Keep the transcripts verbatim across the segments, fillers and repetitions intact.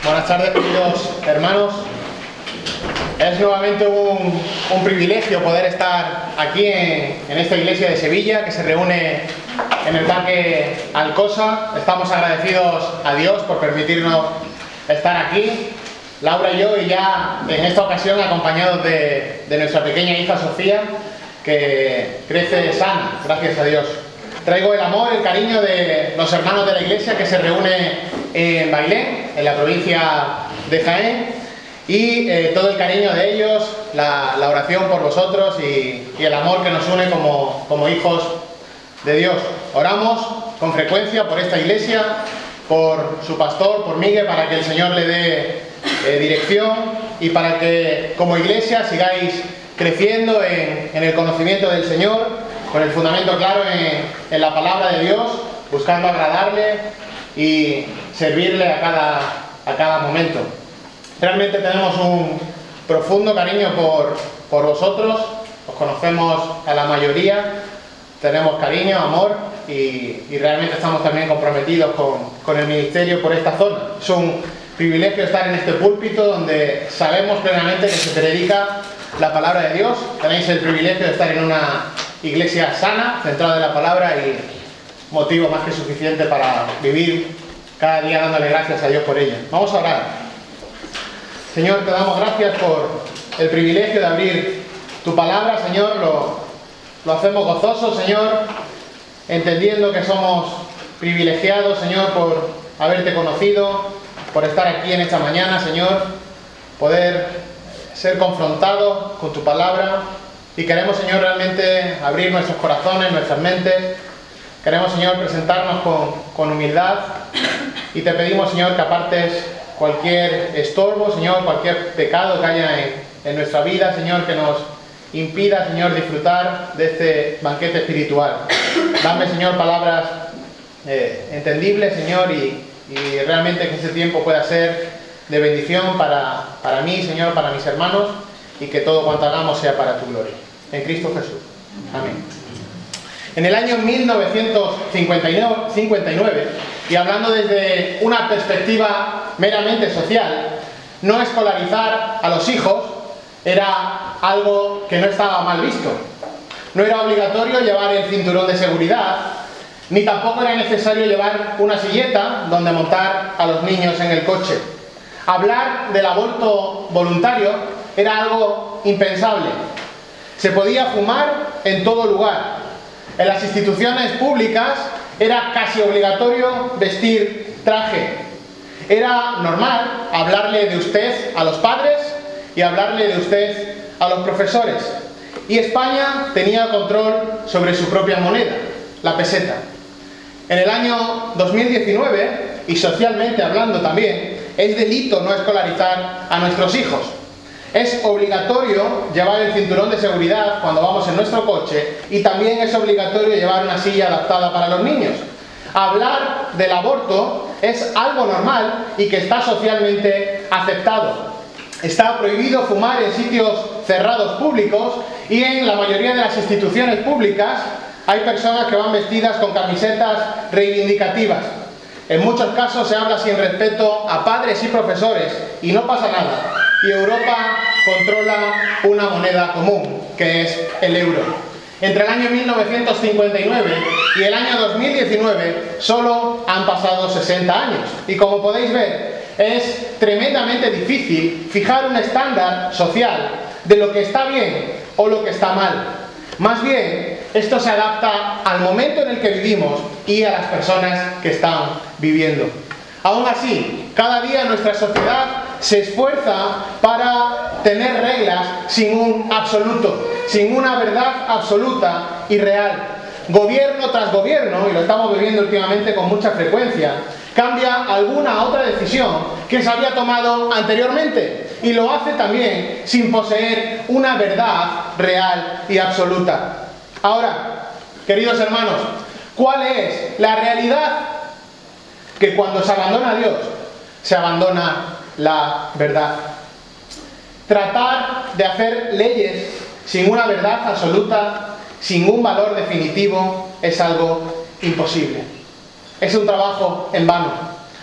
Buenas tardes, queridos hermanos. Es nuevamente un, un privilegio poder estar aquí en, en esta iglesia de Sevilla, que se reúne en el Parque Alcosa. Estamos agradecidos a Dios por permitirnos estar aquí, Laura y yo, y ya en esta ocasión acompañados de, de nuestra pequeña hija Sofía, que crece sana, gracias a Dios. Traigo el amor, el cariño de los hermanos de la iglesia que se reúne en Bailén, en la provincia de Jaén, y eh, todo el cariño de ellos, la, la oración por vosotros y, y el amor que nos une como, como hijos de Dios. Oramos con frecuencia por esta iglesia, por su pastor, por Miguel, para que el Señor le dé eh, dirección y para que como iglesia sigáis creciendo en, en el conocimiento del Señor, con el fundamento claro en, en la palabra de Dios, buscando agradarle y servirle a cada, a cada momento. Realmente tenemos un profundo cariño por, por vosotros, os conocemos a la mayoría, tenemos cariño, amor y, y realmente estamos también comprometidos con, con el ministerio por esta zona. Es un privilegio estar en este púlpito donde sabemos plenamente que se predica la palabra de Dios. Tenéis el privilegio de estar en una iglesia sana, centrada en la palabra, y motivo más que suficiente para vivir cada día dándole gracias a Dios por ella. Vamos a orar. Señor, te damos gracias por el privilegio de abrir tu palabra, Señor. Lo, lo hacemos gozosos, Señor, entendiendo que somos privilegiados, Señor, por haberte conocido, por estar aquí en esta mañana, Señor, poder ser confrontados con tu palabra. Y queremos, Señor, realmente abrir nuestros corazones, nuestras mentes. Queremos, Señor, presentarnos con, con humildad. Y te pedimos, Señor, que apartes cualquier estorbo, Señor, cualquier pecado que haya en, en nuestra vida, Señor, que nos impida, Señor, disfrutar de este banquete espiritual. Dame, Señor, palabras eh, entendibles, Señor, y, y realmente que este tiempo pueda ser de bendición para, para mí, Señor, para mis hermanos, y que todo cuanto hagamos sea para tu gloria. En Cristo Jesús. Amén. En el año mil novecientos cincuenta y nueve, y hablando desde una perspectiva meramente social, no escolarizar a los hijos era algo que no estaba mal visto. No era obligatorio llevar el cinturón de seguridad, ni tampoco era necesario llevar una silleta donde montar a los niños en el coche. Hablar del aborto voluntario era algo impensable. Se podía fumar en todo lugar. En las instituciones públicas era casi obligatorio vestir traje. Era normal hablarle de usted a los padres y hablarle de usted a los profesores. Y España tenía control sobre su propia moneda, la peseta. En el año dos mil diecinueve, y socialmente hablando también, es delito no escolarizar a nuestros hijos. Es obligatorio llevar el cinturón de seguridad cuando vamos en nuestro coche, y también es obligatorio llevar una silla adaptada para los niños. Hablar del aborto es algo normal y que está socialmente aceptado. Está prohibido fumar en sitios cerrados públicos, y en la mayoría de las instituciones públicas hay personas que van vestidas con camisetas reivindicativas. En muchos casos se habla sin respeto a padres y profesores y no pasa nada. Y Europa controla una moneda común, que es el euro. Entre el año mil novecientos cincuenta y nueve y el año dos mil diecinueve solo han pasado sesenta años. Y como podéis ver, es tremendamente difícil fijar un estándar social de lo que está bien o lo que está mal. Más bien, esto se adapta al momento en el que vivimos y a las personas que están viviendo. Aún así, cada día nuestra sociedad se esfuerza para tener reglas sin un absoluto, sin una verdad absoluta y real. Gobierno tras gobierno, y lo estamos viviendo últimamente con mucha frecuencia, cambia alguna otra decisión que se había tomado anteriormente, y lo hace también sin poseer una verdad real y absoluta. Ahora, queridos hermanos, ¿cuál es la realidad? Que cuando se abandona a Dios, se abandona la verdad. Tratar de hacer leyes sin una verdad absoluta, sin un valor definitivo, es algo imposible. Es un trabajo en vano.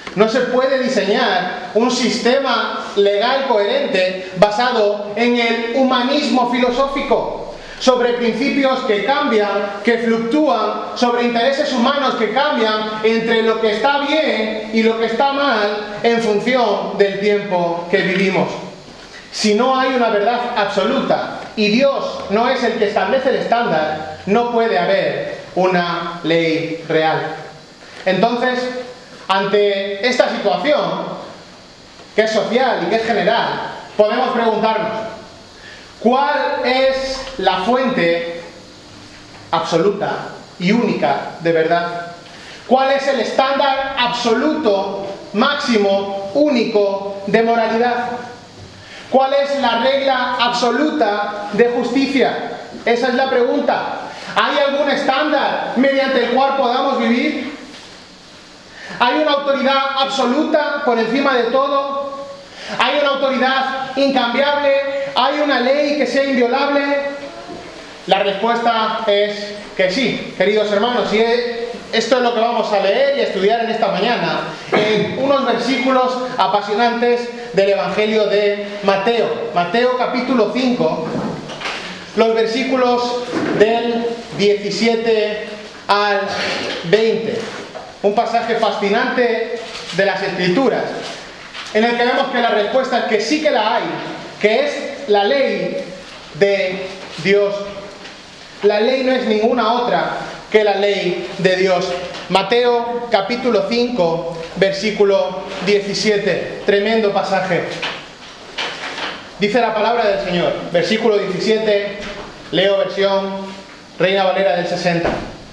No se puede diseñar un sistema legal coherente basado en el humanismo filosófico, sobre principios que cambian, que fluctúan, sobre intereses humanos que cambian entre lo que está bien y lo que está mal en función del tiempo que vivimos. Si no hay una verdad absoluta y Dios no es el que establece el estándar, no puede haber una ley real. Entonces, ante esta situación, que es social y que es general, podemos preguntarnos, ¿cuál es la fuente absoluta y única de verdad? ¿Cuál es el estándar absoluto, máximo, único de moralidad? ¿Cuál es la regla absoluta de justicia? Esa es la pregunta. ¿Hay algún estándar mediante el cual podamos vivir? ¿Hay una autoridad absoluta por encima de todo? ¿Hay una autoridad incambiable? ¿Hay una ley que sea inviolable? La respuesta es que sí, queridos hermanos, y esto es lo que vamos a leer y a estudiar en esta mañana, en unos versículos apasionantes del Evangelio de Mateo. Mateo capítulo cinco, los versículos del diecisiete al veinte. Un pasaje fascinante de las Escrituras, en el que vemos que la respuesta es que sí que la hay, que es la ley de Dios. La ley no es ninguna otra que la ley de Dios. Mateo capítulo cinco, versículo diecisiete. Tremendo pasaje. Dice la palabra del Señor, versículo diecisiete, leo versión Reina Valera del sesenta.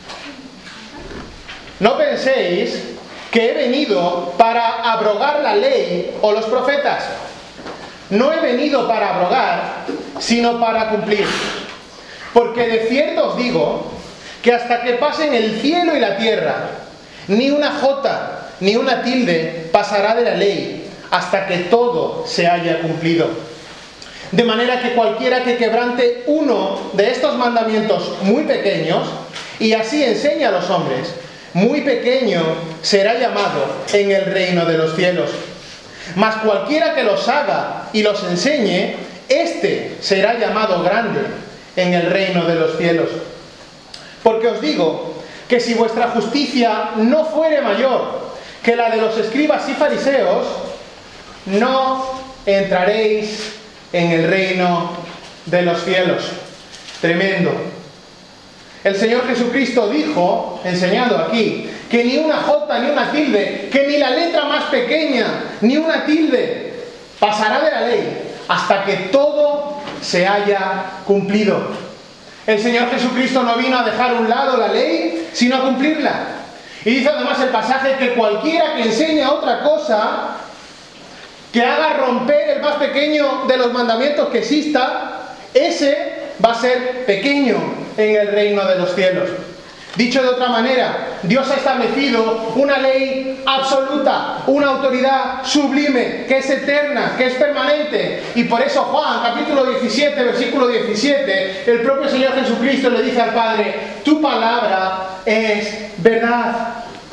No penséis que he venido para abrogar la ley o los profetas. No he venido para abrogar, sino para cumplir. Porque de cierto os digo que hasta que pasen el cielo y la tierra, ni una jota ni una tilde pasará de la ley, hasta que todo se haya cumplido. De manera que cualquiera que quebrante uno de estos mandamientos muy pequeños, y así enseñe a los hombres, muy pequeño será llamado en el reino de los cielos. Mas cualquiera que los haga y los enseñe, éste será llamado grande en el reino de los cielos. Porque os digo que si vuestra justicia no fuere mayor que la de los escribas y fariseos, no entraréis en el reino de los cielos. Tremendo. El Señor Jesucristo dijo, enseñando aquí, que ni una jota ni una tilde, que ni la letra más pequeña ni una tilde pasará de la ley hasta que todo se haya cumplido. El Señor Jesucristo no vino a dejar a un lado la ley, sino a cumplirla. Y dice además el pasaje que cualquiera que enseñe otra cosa, que haga romper el más pequeño de los mandamientos que exista, ese va a ser pequeño en el reino de los cielos. Dicho de otra manera, Dios ha establecido una ley absoluta, una autoridad sublime, que es eterna, que es permanente. Y por eso Juan, capítulo diecisiete, versículo diecisiete, el propio Señor Jesucristo le dice al Padre, tu palabra es verdad.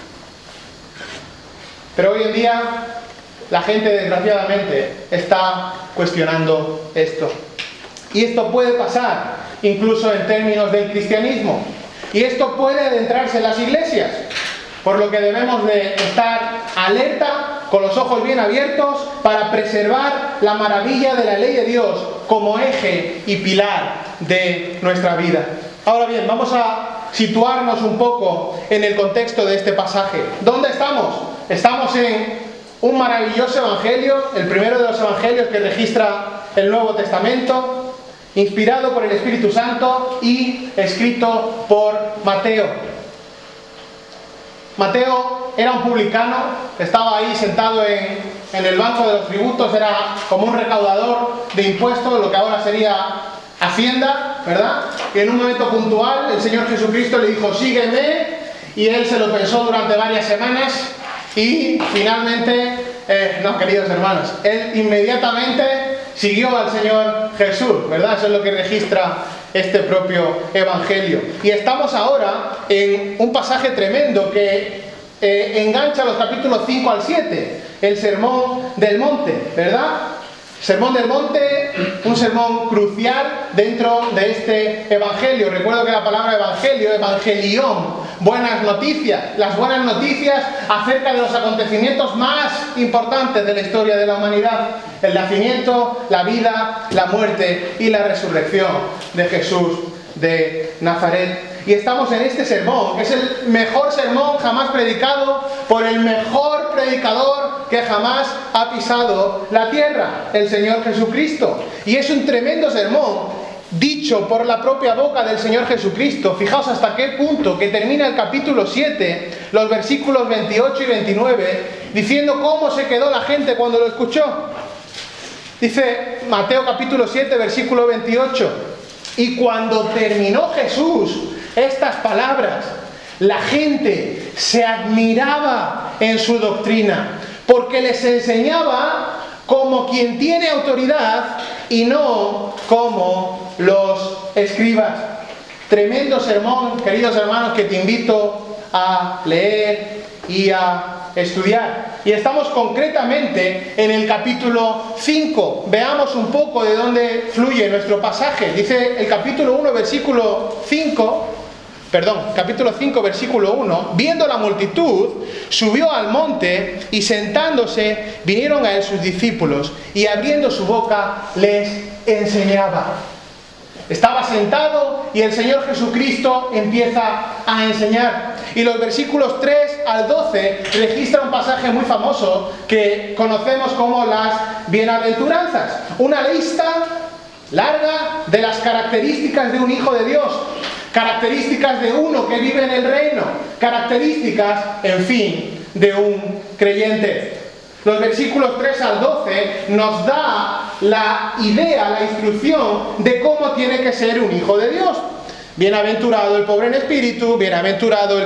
Pero hoy en día, la gente desgraciadamente está cuestionando esto. Y esto puede pasar incluso en términos del cristianismo. Y esto puede adentrarse en las iglesias, por lo que debemos de estar alerta, con los ojos bien abiertos, para preservar la maravilla de la ley de Dios como eje y pilar de nuestra vida. Ahora bien, vamos a situarnos un poco en el contexto de este pasaje. ¿Dónde estamos? Estamos en un maravilloso evangelio, el primero de los evangelios que registra el Nuevo Testamento, inspirado por el Espíritu Santo y escrito por Mateo. Mateo era un publicano, estaba ahí sentado en, en el banco de los tributos, era como un recaudador de impuestos, lo que ahora sería Hacienda, ¿verdad? Y en un momento puntual el Señor Jesucristo le dijo, sígueme, y él se lo pensó durante varias semanas y finalmente, eh, no, queridos hermanos, él inmediatamente siguió al Señor Jesús, ¿verdad? Eso es lo que registra este propio evangelio. Y estamos ahora en un pasaje tremendo que eh, engancha los capítulos cinco al siete, el Sermón del Monte, ¿verdad? Sermón del Monte, un sermón crucial dentro de este evangelio. Recuerdo que la palabra evangelio, evangelión, buenas noticias, las buenas noticias acerca de los acontecimientos más importantes de la historia de la humanidad: el nacimiento, la vida, la muerte y la resurrección de Jesús de Nazaret. Y estamos en este sermón, que es el mejor sermón jamás predicado por el mejor predicador que jamás ha pisado la tierra, el Señor Jesucristo. Y es un tremendo sermón dicho por la propia boca del Señor Jesucristo. Fijaos hasta qué punto que termina el capítulo siete, los versículos veintiocho y veintinueve, diciendo cómo se quedó la gente cuando lo escuchó. Dice Mateo capítulo siete, versículo veintiocho: y cuando terminó Jesús estas palabras, la gente se admiraba en su doctrina, porque les enseñaba como quien tiene autoridad y no como los escribas. Tremendo sermón, queridos hermanos, que te invito a leer y a estudiar. Y estamos concretamente en el capítulo cinco. Veamos un poco de dónde fluye nuestro pasaje. Dice el capítulo uno, versículo cinco, perdón, capítulo cinco, versículo uno: viendo la multitud, subió al monte, y sentándose, vinieron a él sus discípulos, y abriendo su boca les enseñaba. Estaba sentado y el Señor Jesucristo empieza a enseñar. Y los versículos tres al doce registra un pasaje muy famoso que conocemos como las bienaventuranzas. Una lista larga de las características de un hijo de Dios. Características de uno que vive en el reino. Características, en fin, de un creyente. Los versículos tres al doce nos da la idea, la instrucción de cómo tiene que ser un hijo de Dios. Bienaventurado el pobre en espíritu, bienaventurado el